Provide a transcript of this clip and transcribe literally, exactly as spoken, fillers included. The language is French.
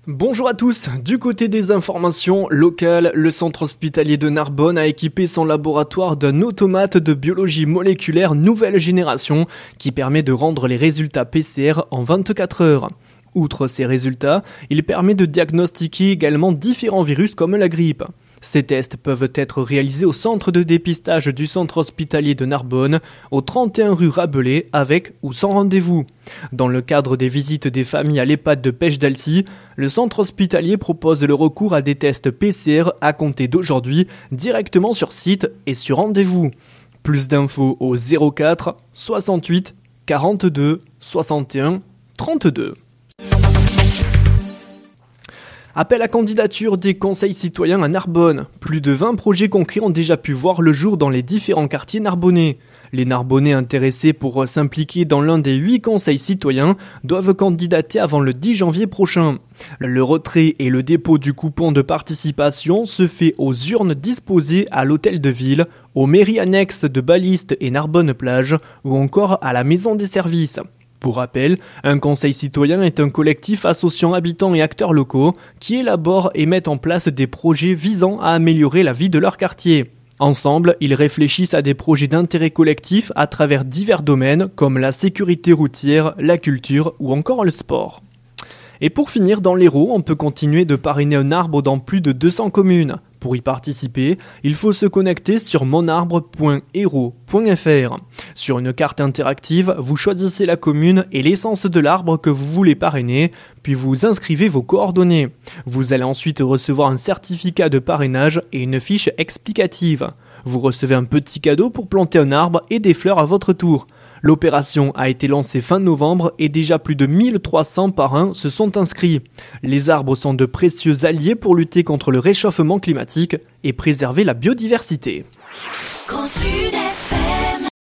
Bonjour à tous, du côté des informations locales, le centre hospitalier de Narbonne a équipé son laboratoire d'un automate de biologie moléculaire nouvelle génération qui permet de rendre les résultats P C R en vingt-quatre heures. Outre ces résultats, il permet de diagnostiquer également différents virus comme la grippe. Ces tests peuvent être réalisés au centre de dépistage du centre hospitalier de Narbonne, au trente et un rue Rabelais, avec ou sans rendez-vous. Dans le cadre des visites des familles à l'EHPAD de Pech d'Alcy, le centre hospitalier propose le recours à des tests P C R à compter d'aujourd'hui, directement sur site et sur rendez-vous. Plus d'infos au zéro quatre soixante-huit quarante-deux soixante et un trente-deux. Appel à candidature des conseils citoyens à Narbonne. Plus de vingt projets concrets ont déjà pu voir le jour dans les différents quartiers narbonnais. Les Narbonnais intéressés pour s'impliquer dans l'un des huit conseils citoyens doivent candidater avant le dix janvier prochain. Le retrait et le dépôt du coupon de participation se fait aux urnes disposées à l'hôtel de ville, aux mairies annexes de Baliste et Narbonne-Plage ou encore à la maison des services. Pour rappel, un conseil citoyen est un collectif associant habitants et acteurs locaux qui élaborent et mettent en place des projets visant à améliorer la vie de leur quartier. Ensemble, ils réfléchissent à des projets d'intérêt collectif à travers divers domaines comme la sécurité routière, la culture ou encore le sport. Et pour finir, dans l'Hérault, on peut continuer de parrainer un arbre dans plus de deux cents communes. Pour y participer, il faut se connecter sur monarbre point hérault point f r. Sur une carte interactive, vous choisissez la commune et l'essence de l'arbre que vous voulez parrainer, puis vous inscrivez vos coordonnées. Vous allez ensuite recevoir un certificat de parrainage et une fiche explicative. Vous recevez un petit cadeau pour planter un arbre et des fleurs à votre tour. L'opération a été lancée fin novembre et déjà plus de mille trois cents parrains se sont inscrits. Les arbres sont de précieux alliés pour lutter contre le réchauffement climatique et préserver la biodiversité. Grand Sud.